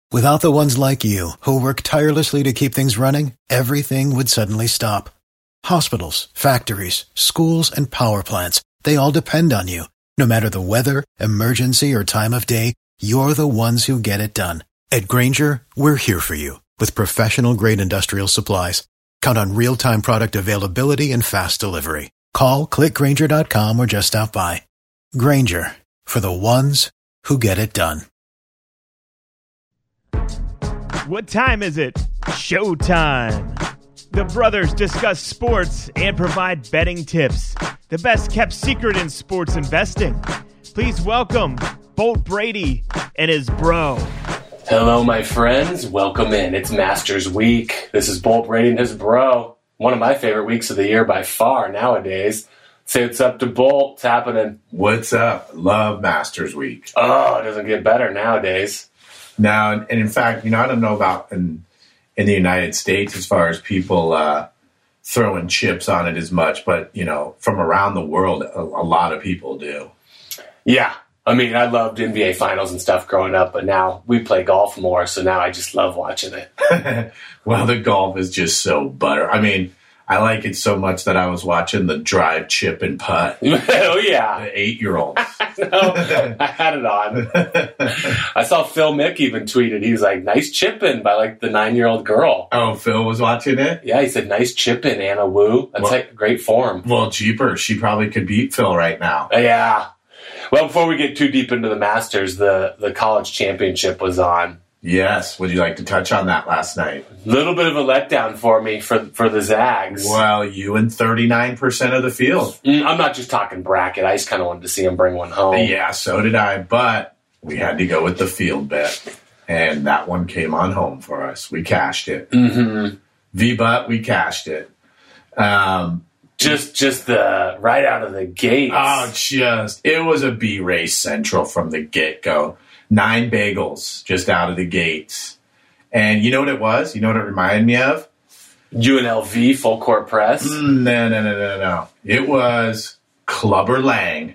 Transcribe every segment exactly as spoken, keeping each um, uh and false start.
Without the ones like you, who work tirelessly to keep things running, everything would suddenly stop. Hospitals, factories, schools, and power plants, they all depend on you. No matter the weather, emergency, or time of day, you're the ones who get it done. At Grainger, we're here for you with professional-grade industrial supplies. Count on real-time product availability and fast delivery. Call, click Grainger dot com, or just stop by. Grainger, for the ones who get it done. What time is it? Showtime. The brothers discuss sports and provide betting tips. The best kept secret in sports investing. Please welcome Bolt Brady and his bro. Hello, my friends. Welcome in. It's Masters Week. This is Bolt Brady and his bro. One of my favorite weeks of the year by far nowadays. Say what's up to Bolt. It's happening. What's up? Love Masters Week. Oh, it doesn't get better nowadays. Now, and in fact, you know, I don't know about in in the United States as far as people uh, throwing chips on it as much, but, you know, from around the world, a, a lot of people do. Yeah. I mean, I loved N B A Finals and stuff growing up, but now we play golf more, so now I just love watching it. Well, the golf is just so butter. I mean, I like it so much that I was watching the drive, chip, and putt. Oh, yeah. The eight-year-olds. No, I had it on. I saw Phil Mick even tweeted. He was like, nice chipping by, like, the nine-year-old girl. Oh, Phil was watching it? Yeah, he said, nice chipping, Anna Wu. That's, well, like, great form. Well, jeepers, she probably could beat Phil right now. Uh, yeah. Well, before we get too deep into the Masters, the, the college championship was on. Yes. Would you like to touch on that last night? A little bit of a letdown for me for for the Zags. Well, you and thirty-nine percent of the field. Mm, I'm not just talking bracket. I just kind of wanted to see him bring one home. Yeah, so did I. But we had to go with the field bet. And that one came on home for us. We cashed it. Mm-hmm. V-Butt, we cashed it. Um... Just just the right out of the gates. Oh, just, it was a B-race central from the get-go. Nine bagels just out of the gates. And you know what it was? You know what it reminded me of? U N L V full court press? Mm, no, no, no, no, no. It was Clubber Lang.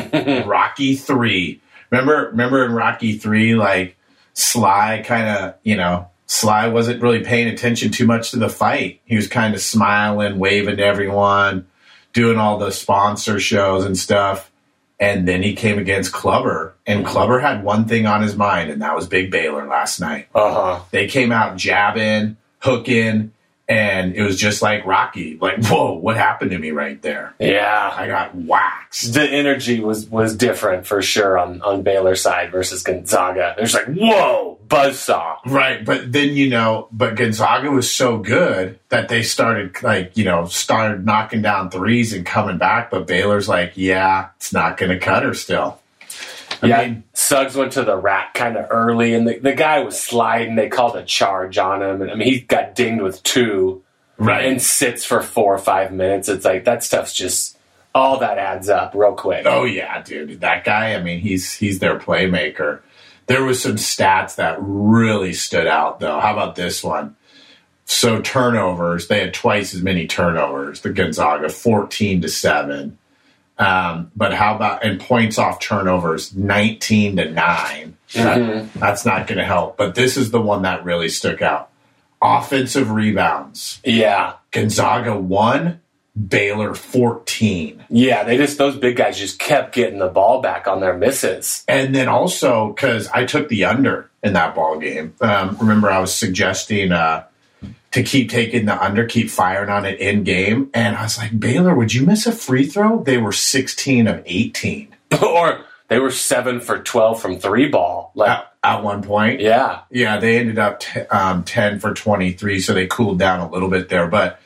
Rocky three. Remember, remember in Rocky three, like, Sly kind of, you know, Sly wasn't really paying attention too much to the fight. He was kind of smiling, waving to everyone, doing all the sponsor shows and stuff. And then he came against Clubber, and Clubber had one thing on his mind, and that was Big Baylor last night. Uh-huh. They came out jabbing, hooking, and it was just like Rocky. Like, whoa, what happened to me right there? Yeah. I got waxed. The energy was, was different for sure on, on Baylor's side versus Gonzaga. There's like, whoa, buzzsaw. Right, but then, you know, but Gonzaga was so good that they started, like, you know, started knocking down threes and coming back, but Baylor's like, yeah, it's not going to cut her still. I yeah, mean, Suggs went to the rack kind of early, and the, the guy was sliding. They called a charge on him. And I mean, he got dinged with two, right, and sits for four or five minutes. It's like that stuff's just all that adds up real quick. Oh yeah, dude, that guy. I mean, he's he's their playmaker. There was some stats that really stood out, though. How about this one? So turnovers, they had twice as many turnovers. The Gonzaga, fourteen to seven. Um, but how about, and points off turnovers, nineteen to nine. Mm-hmm. That, that's not going to help. But this is the one that really stuck out. Offensive rebounds. Yeah. Gonzaga one, Baylor fourteen. Yeah, they just, those big guys just kept getting the ball back on their misses. And then also, because I took the under in that ball game. Um, remember, I was suggesting uh, to keep taking the under, keep firing on it in game. And I was like, Baylor, would you miss a free throw? They were sixteen of eighteen. Or they were seven for twelve from three ball. Like at, at one point. Yeah. Yeah, they ended up t- um, ten for twenty-three, so they cooled down a little bit there. But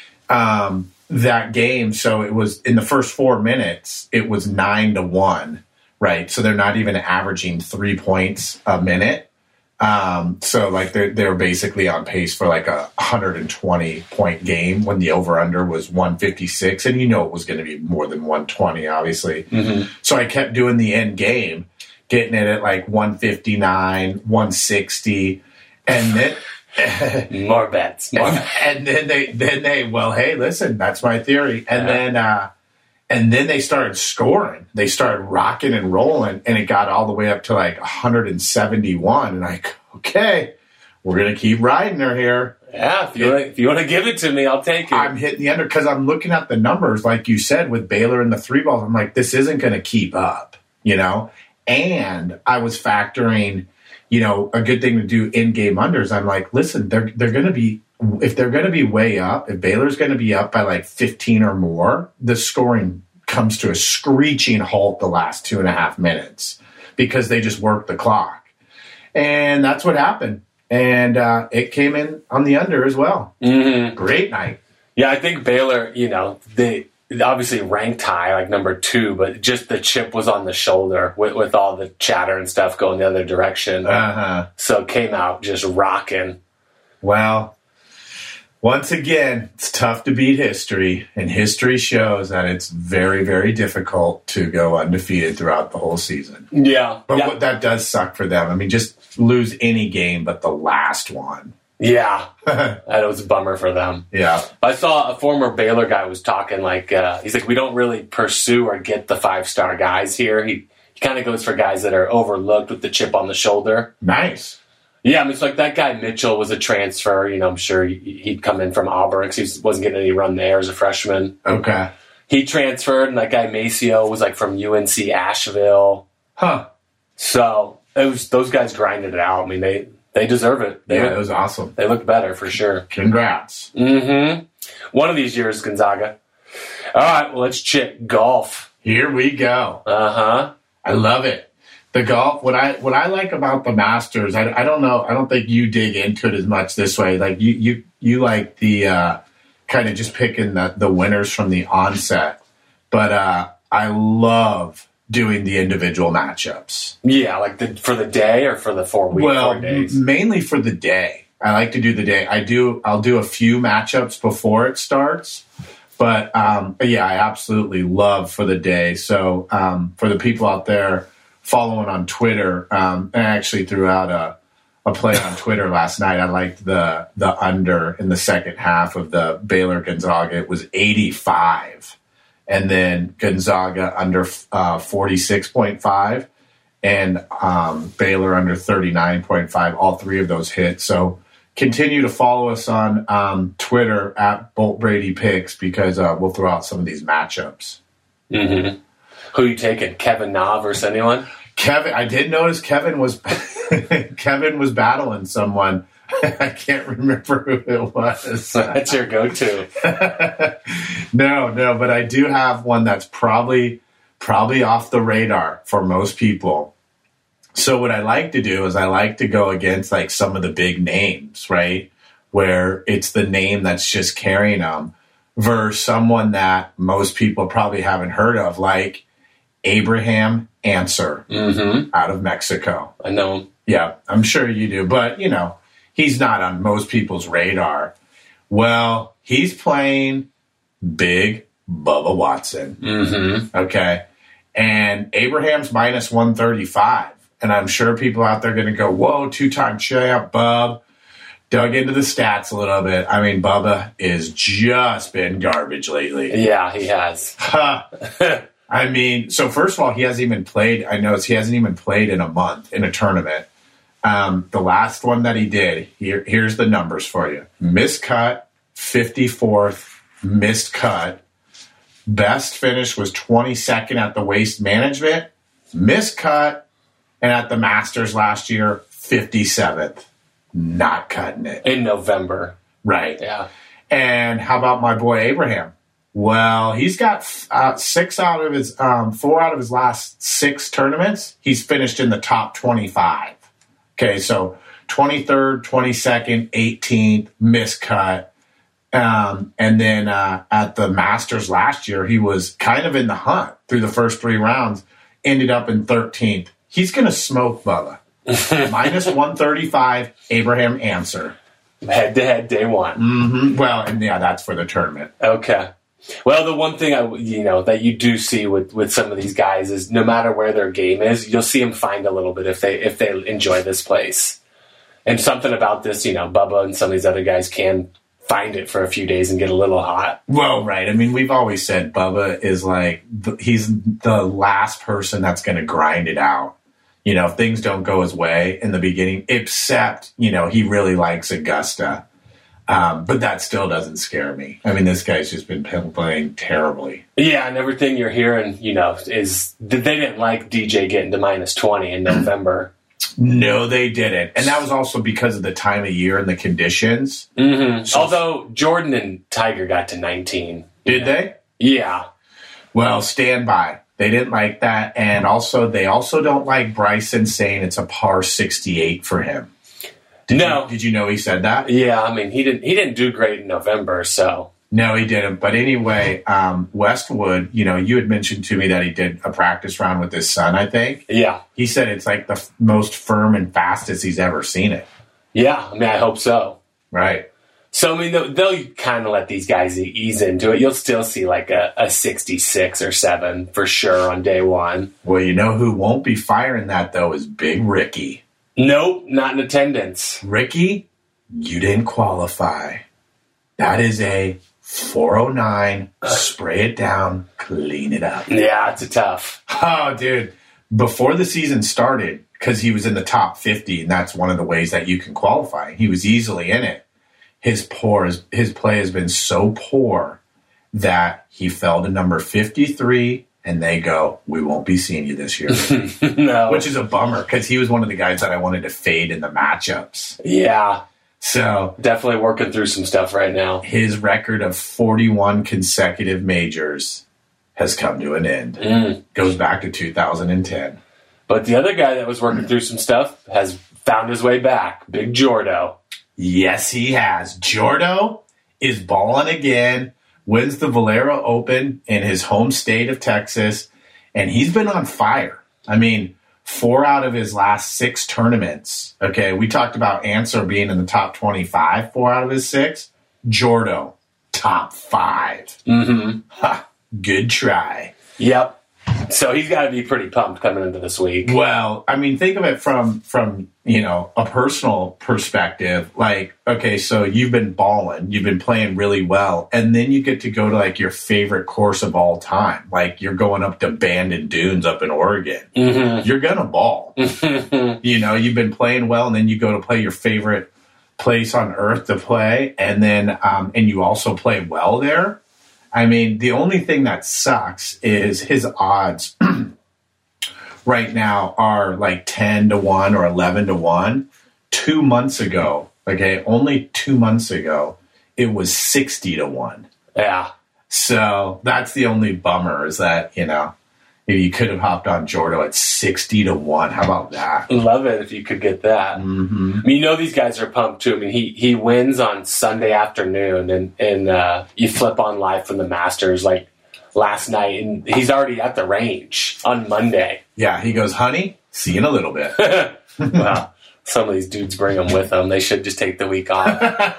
um, that game, so it was in the first four minutes, it was nine to one, right? So they're not even averaging three points a minute. Um, so like they're, they're basically on pace for like a one hundred twenty point game when the over under was one fifty-six. And you know, it was going to be more than one twenty, obviously. Mm-hmm. So I kept doing the end game, getting it at like one fifty-nine, one sixty. And then more bets, more and, bets. and then they, then they, well, hey, listen, that's my theory. And yeah. then, uh, And then they started scoring. They started rocking and rolling, and it got all the way up to like one hundred seventy-one. And I, okay, okay, we're going to keep riding her here. Yeah, if you want to, if you want to give it to me, I'll take it. I'm hitting the under because I'm looking at the numbers, like you said, with Baylor and the three balls. I'm like, this isn't going to keep up, you know? And I was factoring, you know, a good thing to do in game unders. I'm like, listen, they're they're going to be, if they're going to be way up, if Baylor's going to be up by like fifteen or more, the scoring comes to a screeching halt the last two and a half minutes because they just worked the clock. And that's what happened. And uh, it came in on the under as well. Mm-hmm. Great night. Yeah, I think Baylor, you know, they obviously ranked high, like number two, but just the chip was on the shoulder with, with all the chatter and stuff going the other direction. Uh-huh. So it came out just rocking. Well, once again, it's tough to beat history, and history shows that it's very, very difficult to go undefeated throughout the whole season. Yeah. But yeah. what, that does suck for them. I mean, just lose any game but the last one. Yeah. That was a bummer for them. Yeah. I saw a former Baylor guy was talking like, uh, he's like, we don't really pursue or get the five-star guys here. He, he kind of goes for guys that are overlooked with the chip on the shoulder. Nice. Yeah, I mean, it's like that guy Mitchell was a transfer. You know, I'm sure he'd come in from Auburn because he wasn't getting any run there as a freshman. Okay. He transferred, and that guy Maceo was like from U N C Asheville. Huh. So it was those guys grinded it out. I mean, they they deserve it. They Yeah, look, it was awesome. They look better for sure. Congrats. Mm-hmm. One of these years, Gonzaga. All right, well, let's check golf. Here we go. Uh-huh. I love it. The golf, what I what I like about the Masters, I, I don't know, I don't think you dig into it as much this way. Like you you you like the uh, kind of just picking the, the winners from the onset. But uh, I love doing the individual matchups. Yeah, like the, for the day or for the four week, well, four days? m- mainly for the day. I like to do the day. I do. I'll do a few matchups before it starts. But, um, but yeah, I absolutely love for the day. So um, for the people out there following on Twitter, um, I actually threw out a, a play on Twitter last night. I liked the the under in the second half of the Baylor Gonzaga. It was eighty-five. And then Gonzaga under uh, forty-six point five and um, Baylor under thirty-nine point five. All three of those hit. So continue to follow us on um, Twitter at Bolt Brady Picks because uh, we'll throw out some of these matchups. Mm-hmm. Who are you taking? Kevin Na versus anyone? Kevin, I did notice Kevin was Kevin was battling someone. I can't remember who it was. That's your go-to. no, no, but I do have one that's probably probably off the radar for most people. So what I like to do is I like to go against like some of the big names, right? Where it's the name that's just carrying them versus someone that most people probably haven't heard of, like Abraham Answer mm-hmm. out of Mexico. I know him. Yeah, I'm sure you do. But, you know, he's not on most people's radar. Well, he's playing Big Bubba Watson. Mm-hmm. Okay. And Abraham's minus one thirty-five. And I'm sure people out there are going to go, whoa, two-time champ, Bub. Dug into the stats a little bit. I mean, Bubba has just been garbage lately. Yeah, he has. I mean, so first of all, he hasn't even played. I noticed he hasn't even played in a month in a tournament. Um, the last one that he did, here, here's the numbers for you. Missed cut, fifty-fourth, missed cut. Best finish was twenty-second at the Waste Management, missed cut, and at the Masters last year, fifty-seventh. Not cutting it. In November. Right. Yeah. And how about my boy Abraham? Well, he's got uh, six out of his, um, four out of his last six tournaments. He's finished in the top twenty-five. Okay, so twenty-third, twenty-second, eighteenth, miscut. Um, and then uh, at the Masters last year, he was kind of in the hunt through the first three rounds, ended up in thirteenth. He's going to smoke Bubba. Minus one thirty-five, Abraham Answer. Head-to-head, day one. Mm-hmm. Well, and yeah, that's for the tournament. Okay. Well, the one thing I, you know, that you do see with, with some of these guys is no matter where their game is, you'll see them find a little bit if they if they enjoy this place. And something about this, you know, Bubba and some of these other guys can find it for a few days and get a little hot. Well, right. I mean, we've always said Bubba is like, the, he's the last person that's going to grind it out. you know, if things don't go his way in the beginning, except, you know, he really likes Augusta. Um, but that still doesn't scare me. I mean, this guy's just been playing terribly. Yeah, and everything you're hearing, you know, is that they didn't like D J getting to minus twenty in November. No, they didn't. And that was also because of the time of year and the conditions. Mm-hmm. So, Although Jordan and Tiger got to nineteen. Did yeah. they? Yeah. Well, stand by. They didn't like that. And also, they also don't like Bryson saying it's a par sixty-eight for him. Did no. You, did you know he said that? Yeah, I mean, he didn't he didn't do great in November, so. No, he didn't. But anyway, um, Westwood, you know, you had mentioned to me that he did a practice round with his son, I think. Yeah. He said it's like the f- most firm and fastest he's ever seen it. Yeah, I mean, I hope so. Right. So, I mean, they'll, they'll kind of let these guys ease into it. You'll still see like a, a sixty-six or seven for sure on day one. Well, you know who won't be firing that, though, is Big Ricky. Nope, not in attendance. Ricky, you didn't qualify. That is a four oh nine, spray it down, clean it up. Yeah, it's a tough. Oh, dude. Before the season started, because he was in the top fifty, and that's one of the ways that you can qualify, he was easily in it. His poor, his, his play has been so poor that he fell to number fifty-three, and they go, we won't be seeing you this year. No. Which is a bummer, because he was one of the guys that I wanted to fade in the matchups. Yeah. So definitely working through some stuff right now. His record of forty-one consecutive majors has come to an end. Mm. Goes back to two thousand ten. But the other guy that was working through some stuff has found his way back. Big Jordo. Yes, he has. Jordo is balling again, wins the Valero Open in his home state of Texas, and he's been on fire. I mean, four out of his last six tournaments. Okay, we talked about Answer being in the top twenty-five, four out of his six. Jordo, top five. Mm-hmm. Ha, good try. Yep. So he's got to be pretty pumped coming into this week. Well, I mean, think of it from, from you know, a personal perspective. Like, okay, so you've been balling, you've been playing really well, and then you get to go to, like, your favorite course of all time. Like, you're going up to Bandon Dunes up in Oregon. Mm-hmm. You're going to ball. You know, you've been playing well, and then you go to play your favorite place on earth to play, and then um, and you also play well there. I mean, the only thing that sucks is his odds right now are like ten to one or eleven to one. Two months ago, okay, only two months ago, it was sixty to one. Yeah. So that's the only bummer is that, you know, if you could have hopped on Jordo at sixty to one. How about that? Love it if you could get that. Mm-hmm. I mean, you know these guys are pumped too. I mean, he he wins on Sunday afternoon, and and uh, you flip on live from the Masters like last night, and he's already at the range on Monday. Yeah, he goes, honey, see you in a little bit. Well, some of these dudes bring them with them. They should just take the week off.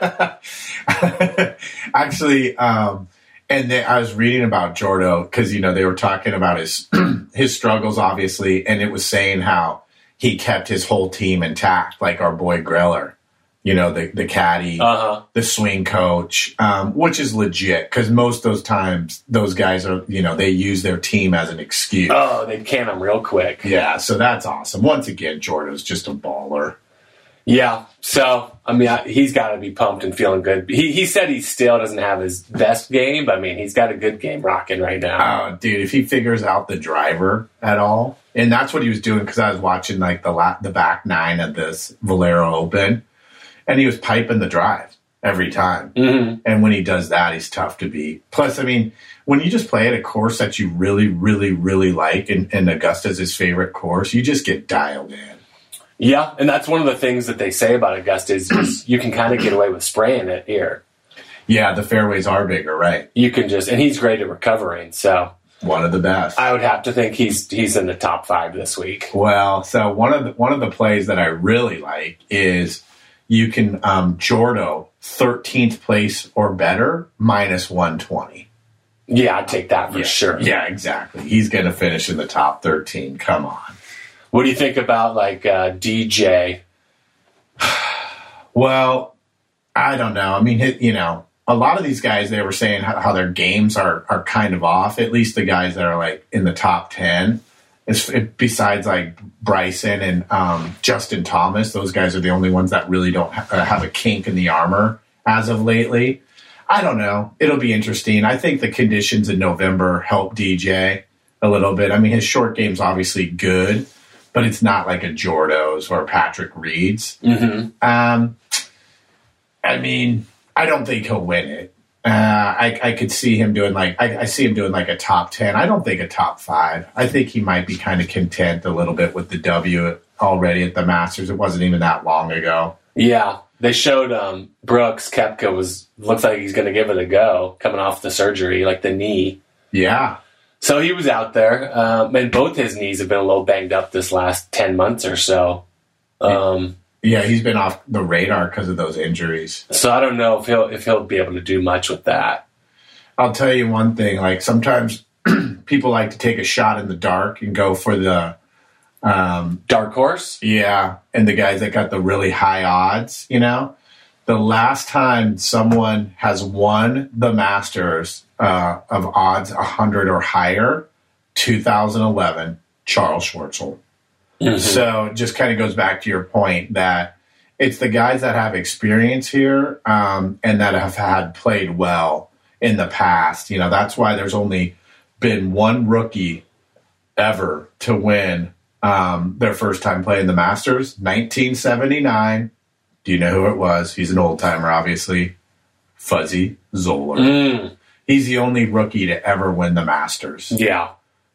Actually, um, and they, I was reading about Jordo because, you know, they were talking about his his struggles, obviously, and it was saying how he kept his whole team intact, like our boy Greller, you know, the, the caddy, uh-huh. the swing coach, um, which is legit because most of those times those guys are, you know, they use their team as an excuse. Oh, they can them real quick. Yeah, so that's awesome. Once again, Jordo's just a baller. Yeah, so, I mean, I, he's got to be pumped and feeling good. He he said he still doesn't have his best game, but, I mean, he's got a good game rocking right now. Oh, dude, if he figures out the driver at all, and that's what he was doing because I was watching, like, the la- the back nine of this Valero Open, and he was piping the drive every time. Mm-hmm. And when he does that, he's tough to beat. Plus, I mean, when you just play at a course that you really, really, really like, and, and Augusta's his favorite course, you just get dialed in. Yeah, and that's one of the things that they say about Augusta is, is you can kind of get away with spraying it here. Yeah, the fairways are bigger, right? You can just, and he's great at recovering, so one of the best. I would have to think he's he's in the top five this week. Well, so one of the one of the plays that I really like is you can um, Jordo thirteenth place or better minus one twenty. Yeah, I'd take that for yeah. sure. Yeah, exactly. He's going to finish in the top thirteen. Come on. What do you think about, like, uh, D J? Well, I don't know. I mean, you know, a lot of these guys, they were saying how, how their games are, are kind of off, at least the guys that are, like, in the top ten. It's, it, besides like Bryson and um, Justin Thomas, those guys are the only ones that really don't ha- have a kink in the armor as of lately. I don't know. It'll be interesting. I think the conditions in November help D J a little bit. I mean, his short game's obviously good, but it's not like a Jordo's or Patrick Reed's. Mm-hmm. Um, I mean, I don't think he'll win it. Uh, I, I could see him doing like, I, I see him doing like a top ten. I don't think a top five. I think he might be kind of content a little bit with the W already at the Masters. It wasn't even that long ago. Yeah. They showed um, Brooks Koepka was, looks like he's going to give it a go coming off the surgery, like the knee. Yeah. So he was out there, um, and both his knees have been a little banged up this last ten months or so. Um, yeah, he's been off the radar because of those injuries. So I don't know if he'll if he'll be able to do much with that. I'll tell you one thing. Like sometimes people like to take a shot in the dark and go for the um, dark horse. Yeah, and the guys that got the really high odds. You know, the last time someone has won the Masters uh, of odds one hundred or higher, two thousand eleven, Charles Schwartzel. Mm-hmm. So it just kind of goes back to your point that it's the guys that have experience here um, and that have had played well in the past. You know, that's why there's only been one rookie ever to win um, their first time playing the Masters, nineteen seventy-nine. Do you know who it was? He's an old timer, obviously. Fuzzy Zoeller. Mm. He's the only rookie to ever win the Masters. Yeah.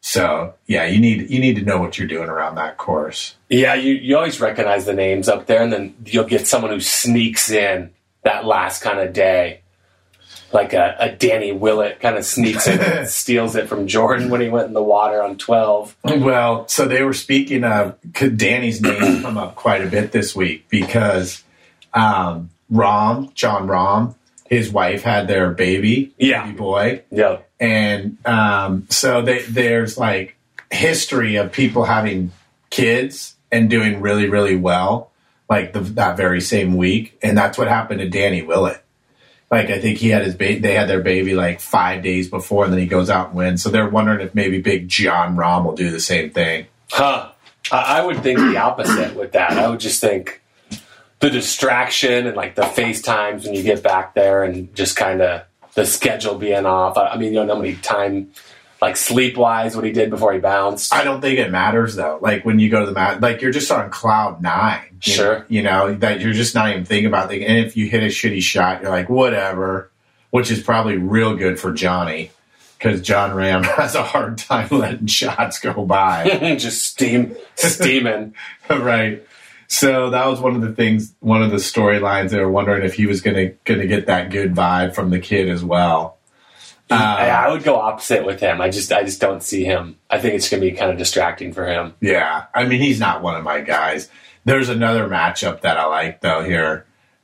So yeah, you need you need to know what you're doing around that course. Yeah, you, you always recognize the names up there, and then you'll get someone who sneaks in that last kind of day, like a, a Danny Willett kind of sneaks in and steals it from Jordan when he went in the water on twelve. Well, so they were speaking of Danny's name come up quite a bit this week because um, Rahm, John Rahm, his wife had their baby, yeah. baby boy. Yeah. And um, so they, there's like history of people having kids and doing really, really well, like the, that very same week. And that's what happened to Danny Willett. Like, I think he had his baby, they had their baby like five days before, and then he goes out and wins. So they're wondering if maybe big John Rahm will do the same thing. Huh. I would think the opposite with that. I would just think the distraction and like the FaceTimes when you get back there and just kind of the schedule being off. I mean, you don't know how many time, like sleep-wise, what he did before he bounced. I don't think it matters, though. Like, when you go to the mat, like, you're just on cloud nine. You sure. Know, you know, that you're just not even thinking about it. And if you hit a shitty shot, you're like, whatever, which is probably real good for Johnny, because John Ram has a hard time letting shots go by. Just steam, steaming. Right. So that was one of the things, one of the storylines. They were wondering if he was going to going to get that good vibe from the kid as well. Uh, I would go opposite with him. I just I just don't see him. I think it's going to be kind of distracting for him. Yeah. I mean, he's not one of my guys. There's another matchup that I like, though, here.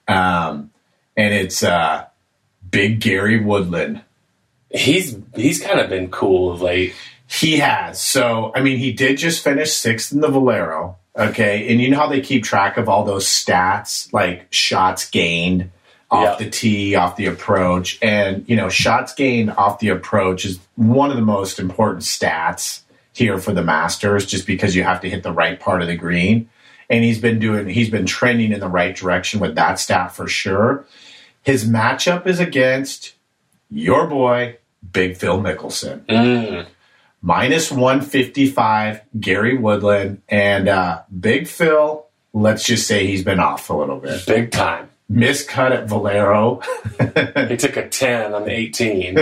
Um, and it's uh, Big Gary Woodland. He's he's kind of been cool of late. He has. So, I mean, he did just finish sixth in the Valero. Okay, and you know how they keep track of all those stats, like shots gained off yep. the tee, off the approach. And, you know, shots gained off the approach is one of the most important stats here for the Masters, just because you have to hit the right part of the green. And he's been doing, he's been trending in the right direction with that stat for sure. His matchup is against your boy, Big Phil Mickelson. Mm. Minus one fifty-five, Gary Woodland. And uh, Big Phil, let's just say he's been off a little bit. Big time. Miscut at Valero. He took a ten on the eighteen.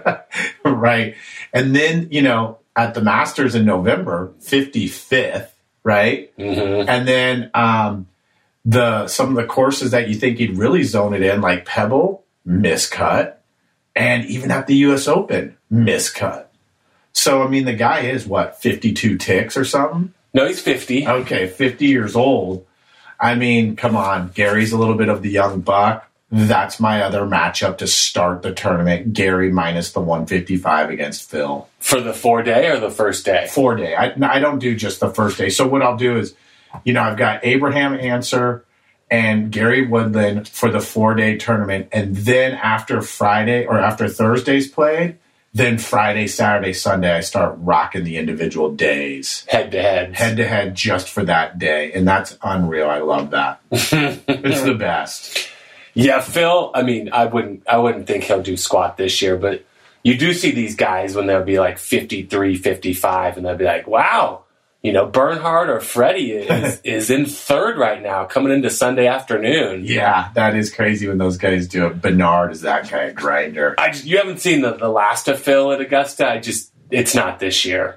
Right. And then, you know, at the Masters in November, fifty-fifth, right? Mm-hmm. And then um, the some of the courses that you think he'd really zone it in, like Pebble, miscut. And even at the U S Open, miscut. So, I mean, the guy is, what, fifty-two ticks or something? No, he's fifty. Okay, fifty years old. I mean, come on. Gary's a little bit of the young buck. That's my other matchup to start the tournament. Gary minus the one fifty-five against Phil. For the four-day or the first day? Four-day. I, I don't do just the first day. So what I'll do is, you know, I've got Abraham Ancer and Gary Woodland for the four-day tournament. And then after Friday or after Thursday's played, Then Friday, Saturday, Sunday, I start rocking the individual days. Head to head. Head to head just for that day. And that's unreal. I love that. It's the best. Yeah, Phil, I mean, I wouldn't I wouldn't think he'll do squat this year, but you do see these guys when they'll be like fifty-three, fifty-five, and they'll be like, wow, you know, Bernhard or Freddie is, is in third right now, coming into Sunday afternoon. Yeah, that is crazy when those guys do it. Bernard is that guy, a grinder. I just, you haven't seen the, the last of Phil at Augusta? I just, it's not this year.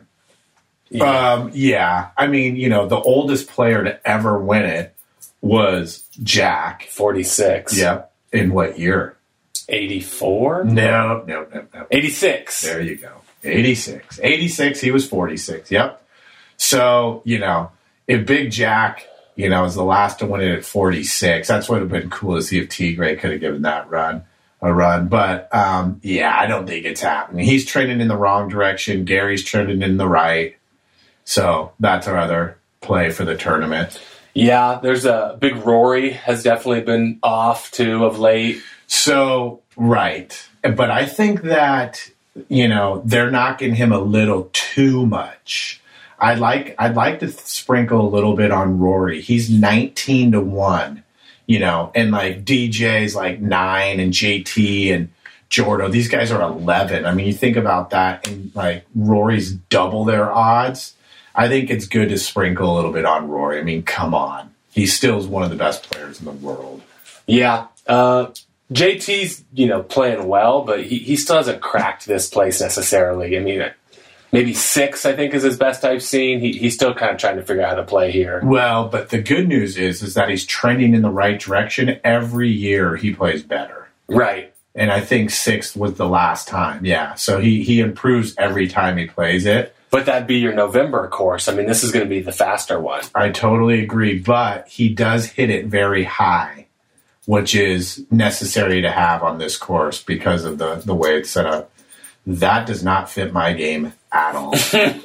Yeah. Um, yeah. I mean, you know, the oldest player to ever win it was Jack. forty-six. Yep. In what year? eighty-four? No, no, no, no. eighty-six. There you go. eighty-six. eighty-six, he was forty-six. Yep. So, you know, if Big Jack, you know, is the last to win it at forty-six, that's what would have been cool to see if Tigre could have given that run a run. But, um, yeah, I don't think it's happening. He's trending in the wrong direction. Gary's trending in the right. So that's our other play for the tournament. Yeah, there's a big Rory has definitely been off too of late. So, right. But I think that, you know, they're knocking him a little too much. I'd like I'd like to sprinkle a little bit on Rory. He's nineteen to one, you know, and like D J's like nine and J T and Jordo, these guys are eleven. I mean, you think about that and like Rory's double their odds. I think it's good to sprinkle a little bit on Rory. I mean, come on. He still is one of the best players in the world. Yeah. Uh, J T's, you know, playing well, but he, he still hasn't cracked this place necessarily. I mean, maybe six, I think, is his best I've seen. He, he's still kind of trying to figure out how to play here. Well, but the good news is, is that he's trending in the right direction. Every year he plays better. Right. And I think sixth was the last time. Yeah. So he, he improves every time he plays it. But that'd be your November course. I mean, this is going to be the faster one. I totally agree. But he does hit it very high, which is necessary to have on this course because of the, the way it's set up. That does not fit my game at all.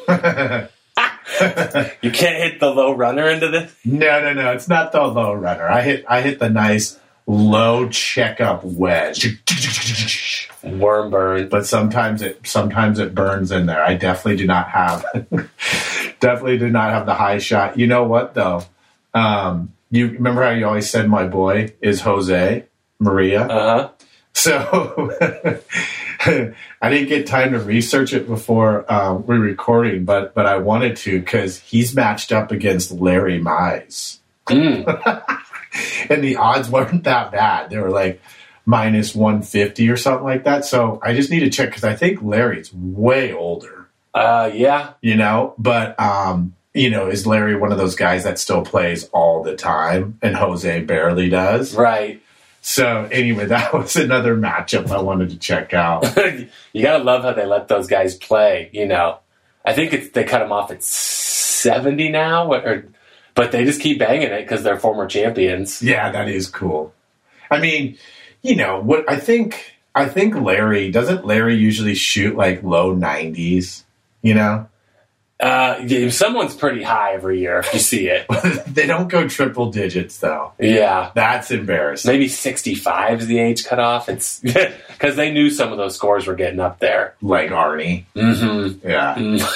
You can't hit the low runner into this? No, no, no. It's not the low runner. I hit I hit the nice low checkup wedge. Worm burn. But sometimes it sometimes it burns in there. I definitely do not have definitely do not have the high shot. You know what though? Um, you remember how you always said my boy is Jose Maria? Uh-huh. So I didn't get time to research it before uh, we were recording, but but I wanted to because he's matched up against Larry Mize. Mm. And the odds weren't that bad. They were like minus one fifty or something like that. So I just need to check because I think Larry's way older. Uh, yeah. You know, but, um, you know, is Larry one of those guys that still plays all the time and Jose barely does? Right. So anyway, that was another matchup I wanted to check out. You got to love how they let those guys play, you know. I think it's, they cut them off at seventy now, or, but they just keep banging it because they're former champions. Yeah, that is cool. I mean, you know, what I think, I think Larry, doesn't Larry usually shoot like low nineties, you know? Uh, yeah, someone's pretty high every year if you see it. They don't go triple digits, though. Yeah. That's embarrassing. Maybe sixty-five is the age cutoff. It's because they knew some of those scores were getting up there. Like Arnie. Mm-hmm. Yeah.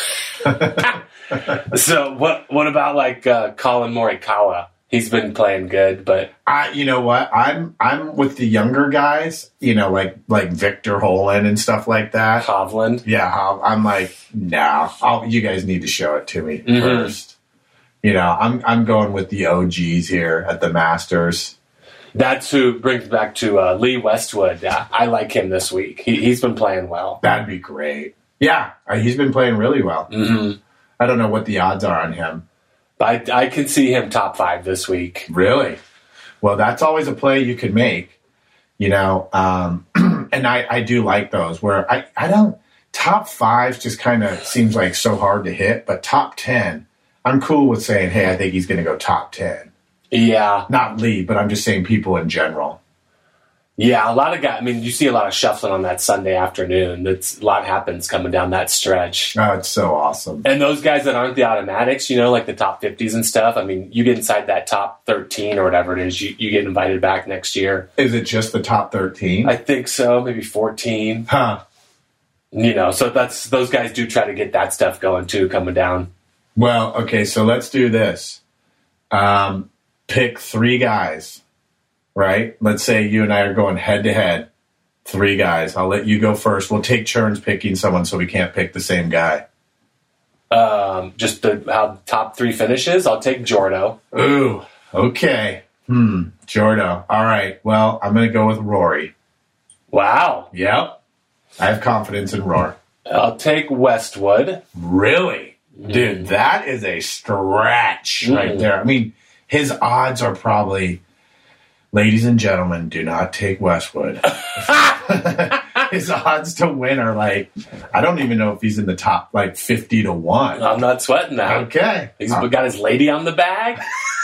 Mm. So what what about like uh, Colin Morikawa? He's been playing good, but I, you know what? I'm I'm with the younger guys, you know, like like Victor Holen and stuff like that. Hovland. Yeah, I'll, I'm like, nah. I'll, you guys need to show it to me mm-hmm. first. You know, I'm I'm going with the O Gs here at the Masters. That's who brings back to uh, Lee Westwood. Uh, I like him this week. He, he's been playing well. That'd be great. Yeah, he's been playing really well. Mm-hmm. I don't know what the odds are on him. I, I can see him top five this week. Really? Well, that's always a play you can make, you know, um, and I, I do like those where I, I don't, top five just kind of seems like so hard to hit, but top ten, I'm cool with saying, hey, I think he's going to go top ten. Yeah. Not Lee, but I'm just saying people in general. Yeah, a lot of guys. I mean, you see a lot of shuffling on that Sunday afternoon. That's a lot happens coming down that stretch. Oh, it's so awesome. And those guys that aren't the automatics, you know, like the top fifties and stuff. I mean, you get inside that top thirteen or whatever it is, you, you get invited back next year. Is it just the top thirteen? I think so, maybe fourteen. Huh. You know, so that's those guys do try to get that stuff going too, coming down. Well, okay, so let's do this. Um, pick three guys, right? Let's say you and I are going head to head. Three guys. I'll let you go first. We'll take turns picking someone so we can't pick the same guy. Um, just the how the top three finishes. I'll take Jordo. Ooh, okay. Hmm, Jordo. All right. Well, I'm going to go with Rory. Wow. Yep. I have confidence in Rory. I'll take Westwood. Really? Mm. Dude, that is a stretch mm. right there. I mean, his odds are probably, ladies and gentlemen, do not take Westwood. His odds to win are like, I don't even know if he's in the top, like fifty to one. I'm not sweating that. Okay. He's uh, got his lady on the bag.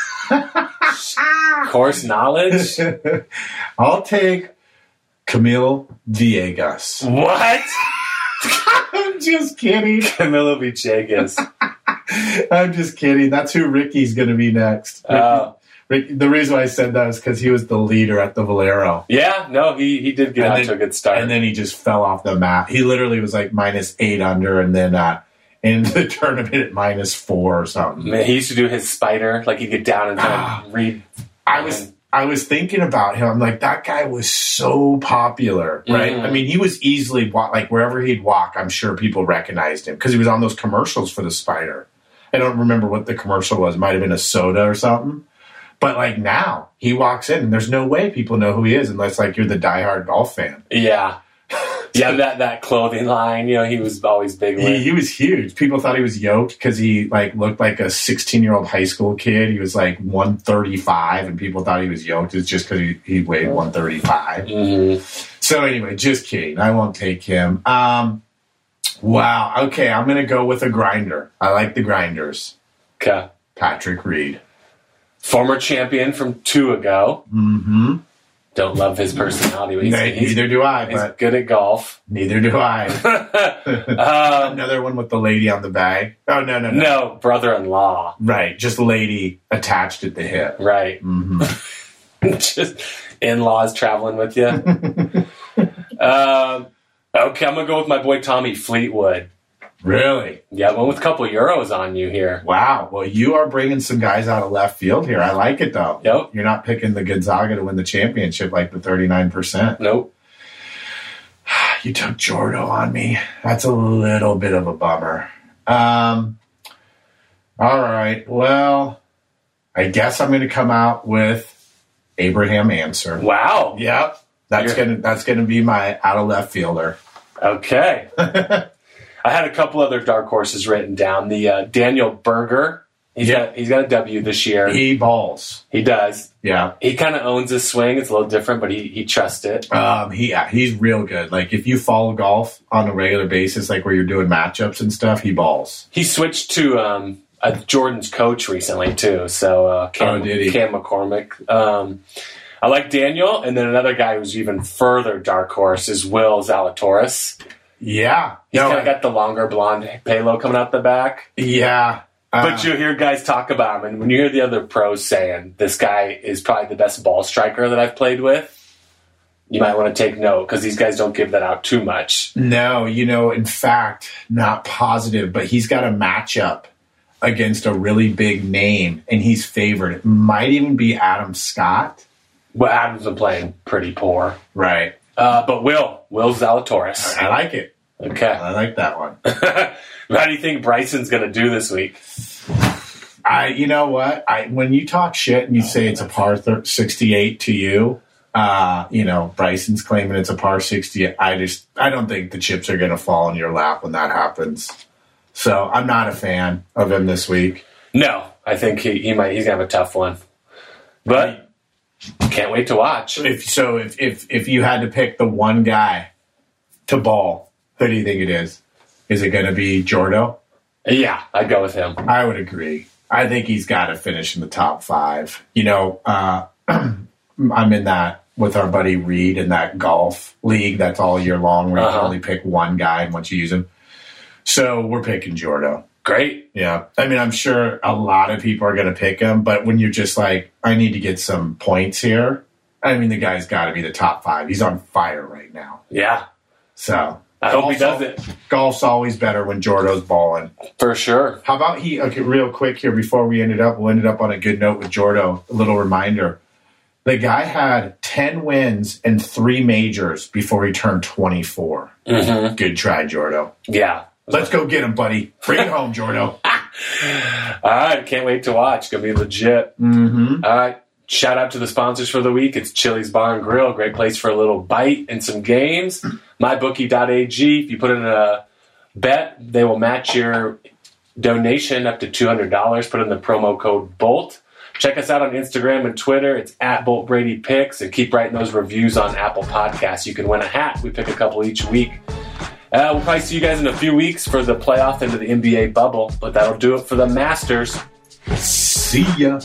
Course knowledge. I'll take Camilo Villegas. What? I'm just kidding. Camilo Villegas. I'm just kidding. That's who Ricky's going to be next. Ricky, uh, Ricky, the reason why I said that is because he was the leader at the Valero. Yeah, no, he, he did get and out then, to a good start. And then he just fell off the map. He literally was like minus eight under and then uh, into the tournament at minus four or something. Man, he used to do his spider. Like he'd get down and kind of read. I was... I was thinking about him. I'm like, that guy was so popular, right? Mm-hmm. I mean, he was easily, like, wherever he'd walk, I'm sure people recognized him because he was on those commercials for the Spider. I don't remember what the commercial was. It might have been a soda or something. But, like, now, he walks in, and there's no way people know who he is unless, like, you're the diehard golf fan. Yeah. Yeah, that, that clothing line, you know, he was always big with. He, he was huge. People thought he was yoked because he, like, looked like a sixteen-year-old high school kid. He was, like, one thirty-five, and people thought he was yoked. It's just because he, he weighed one thirty-five. Mm-hmm. So, anyway, just kidding. I won't take him. Um, wow. Okay, I'm going to go with a grinder. I like the grinders. Okay. Patrick Reed. Former champion from two ago. Mm-hmm. Don't love his personality. He's, no, he's, neither do I. He's but good at golf. Neither do I. um, Another one with the lady on the bag. Oh, no, no, no. No, brother-in-law. Right. Just lady attached at the hip. Right. Mm-hmm. Just in-laws traveling with you. um, okay, I'm going to go with my boy Tommy Fleetwood. Really? Yeah, went with a couple euros on you here. Wow. Well, you are bringing some guys out of left field here. I like it, though. Yep. You're not picking the Gonzaga to win the championship like the thirty-nine percent. Nope. You took Jordo on me. That's a little bit of a bummer. Um. All right. Well, I guess I'm going to come out with Abraham Answer. Wow. Yep. That's You're... gonna that's gonna be my out of left fielder. Okay. I had a couple other dark horses written down. The uh, Daniel Berger, he's yeah. got he's got a W this year. He balls. He does. Yeah. He kind of owns his swing. It's a little different, but he he trusts it. Um, he yeah, he's real good. Like if you follow golf on a regular basis, like where you're doing matchups and stuff, he balls. He switched to um, a Jordan's coach recently too. So uh, Cam, oh, did he? Cam McCormick. Um, I like Daniel, and then another guy who's even further dark horse is Will Zalatoris. Yeah. He's no, kind of got the longer blonde halo coming out the back. Yeah. Uh, but you hear guys talk about him, and when you hear the other pros saying, this guy is probably the best ball striker that I've played with, you might want to take note, because these guys don't give that out too much. No, you know, in fact, not positive, but he's got a matchup against a really big name, and he's favored. It might even be Adam Scott. Well, Adam's been playing pretty poor. Right. Uh, but Will, Will Zalatoris. I like it. Okay. I like that one. How do you think Bryson's going to do this week? I, you know what? I when you talk shit and you say it's a par th- sixty-eight to you, uh, you know, Bryson's claiming it's a par sixty-eight. I just, I don't think the chips are going to fall in your lap when that happens. So I'm not a fan of him this week. No, I think he, he might. He's going to have a tough one. But can't wait to watch. If so, if, if if you had to pick the one guy to ball, who do you think it is? Is it going to be Jordo? Yeah, I'd go with him. I would agree. I think he's got to finish in the top five. You know, uh, I'm in that with our buddy Reed in that golf league that's all year long where you uh-huh. can only pick one guy and once you use him. So we're picking Jordo. Great. Yeah. I mean, I'm sure a lot of people are going to pick him, but when you're just like, I need to get some points here, I mean, the guy's got to be the top five. He's on fire right now. Yeah. So I hope he Golf's does it. al- Golf's always better when Jordo's balling. For sure. How about he, okay, real quick here before we ended up, we'll end up on a good note with Jordo. A little reminder. The guy had ten wins and three majors before he turned twenty-four. Mm-hmm. Good try, Jordo. Yeah. Let's go get him, buddy. Bring it home, Jordo. All right. Can't wait to watch. It's going to be legit. Mm-hmm. All right. Shout out to the sponsors for the week. It's Chili's Bar and Grill. Great place for a little bite and some games. my bookie dot a g. If you put in a bet, they will match your donation up to two hundred dollars. Put in the promo code BOLT. Check us out on Instagram and Twitter. It's at Bolt Brady Picks. And keep writing those reviews on Apple Podcasts. You can win a hat. We pick a couple each week. Uh, we'll probably see you guys in a few weeks for the playoff into the N B A bubble. But that'll do it for the Masters. See ya.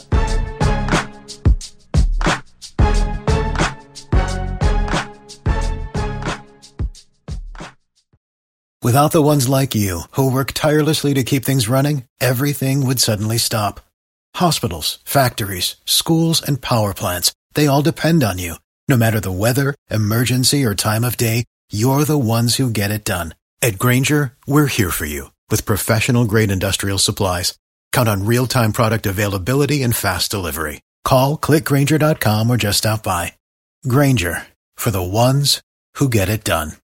Without the ones like you, who work tirelessly to keep things running, everything would suddenly stop. Hospitals, factories, schools, and power plants, they all depend on you. No matter the weather, emergency, or time of day, you're the ones who get it done. At Grainger, we're here for you with professional-grade industrial supplies. Count on real-time product availability and fast delivery. Call, click Grainger dot com, or just stop by. Grainger, for the ones who get it done.